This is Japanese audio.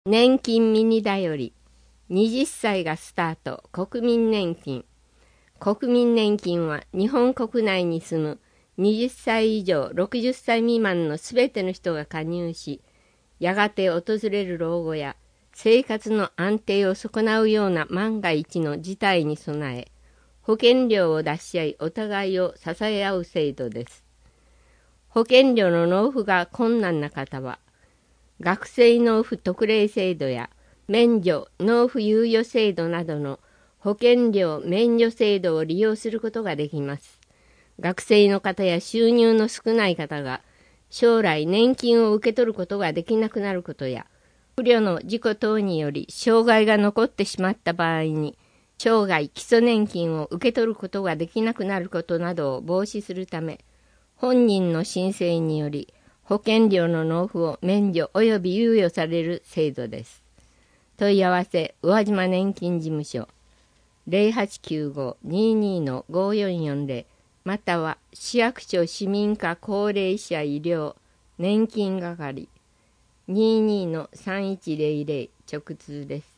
年金ミニだより20歳がスタート国民年金。国民年金は日本国内に住む20歳以上60歳未満のすべての人が加入し、やがて訪れる老後や生活の安定を損なうような万が一の事態に備え、保険料を出し合いお互いを支え合う制度です。保険料の納付が困難な方は、学生納付特例制度や免除納付猶予制度などの保険料免除制度を利用することができます。学生の方や収入の少ない方が将来年金を受け取ることができなくなることや、不慮の事故等により障害が残ってしまった場合に生涯基礎年金を受け取ることができなくなることなどを防止するため、本人の申請により保険料の納付を免除及び猶予される制度です。問い合わせ、宇和島年金事務所 0895-22-5440 または市役所市民課高齢者医療年金係 22-3100 直通です。